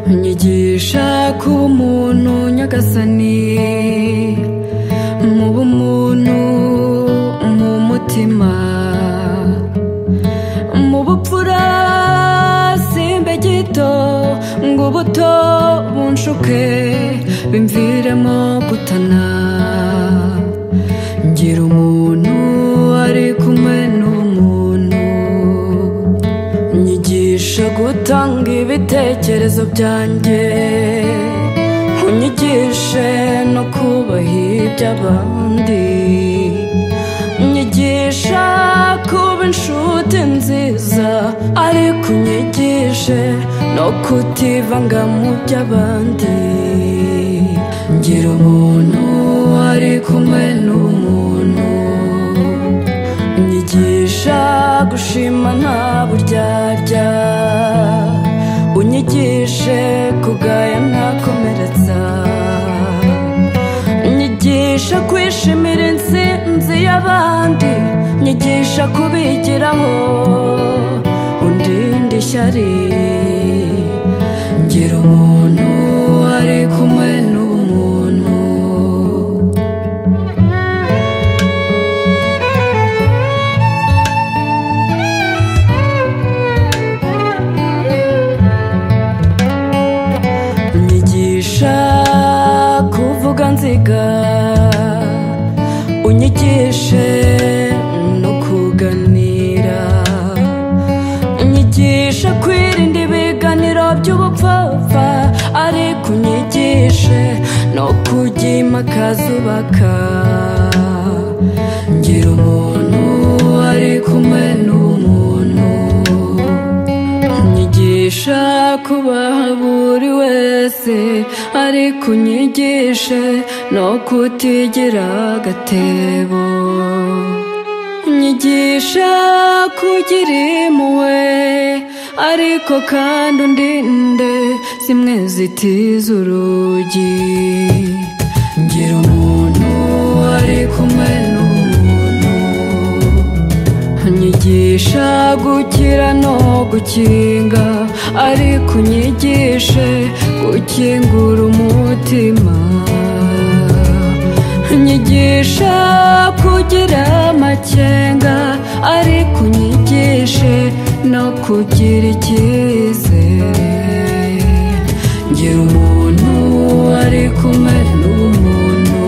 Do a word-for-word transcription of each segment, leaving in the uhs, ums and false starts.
nyigisha kuba umuntu nyagasani, mu bumuntu, mu mutima, mu bupfura simbe gito ngo ubuto bunshuke bimviremo gutana. Ngira umuntu ari kumwe n'umuntu, nyigisha gutanga ibitekerezo byanjye, unyigishe no kubaha iby'abandi, nyigisha kuba inshuti nziza, ariko unyigishe no kutivanga mu by'abandi. Ngira umuntu ari kumwe n'umuntu, unyigisha gushima nta buryarya, unyigishe kugaya ntakomeretsa, unyigisha kwishimira intsinzi y'abandi, nyigisha kubigiraho undinde ishyari. Ngira umuntu ari kumwe n'umuntu. Unyigisha kuvuga nziga, unyigishe no kuganira, unyigisha kwirinda ibiganiro by'ubupfapfa, ariko unyigishe no kujya impaka zubaka. Ngira umuntu ari kumwe n'umuntu, unyigisha kubaha buri wese, ariko unyigishe no kutigira agatebo, unyigisha kugira impuhwe, ariko kandi undinde zimwe zitiza urugi. Ngira umuntu ari kumwe n'umuntu, unyigisha gukira no gukinga, ariko unyigishe gukingura umutima, unyigisha kugira amakenga, ariko unyigishe no kugira icyizere. Ngira umuntu ari kumwe n'umuntu.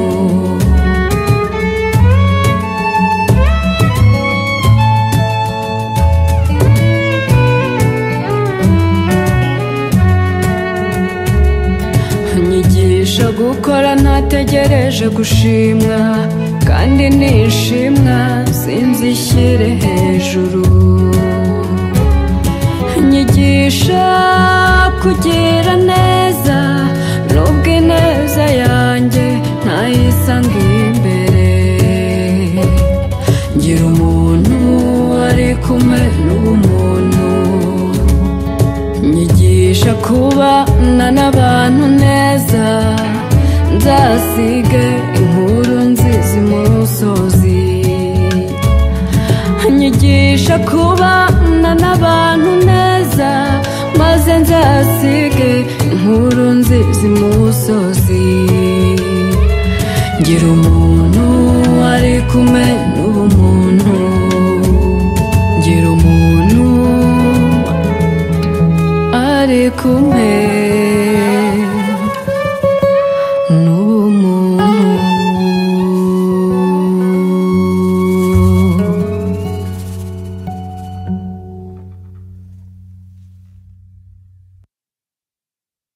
Unyigisha gukora ntategereje gushimwa, kandi nishimwa sinzishyire hejuru. Unyigisha kugira neza, nubwo ineza yanjye ntayisanga imbere. Ngira umuntu ari kumwe n'umuntu, nyigisha kubana n'abantu neza, nzasige inkuru nziza imusozi. Nyigisha kubana n'abantu neza, maze nzasige inkuru nziza imusozi. Ngira umuntu ari kumwe n'ubumuntu, ngira umuntu ari kumwe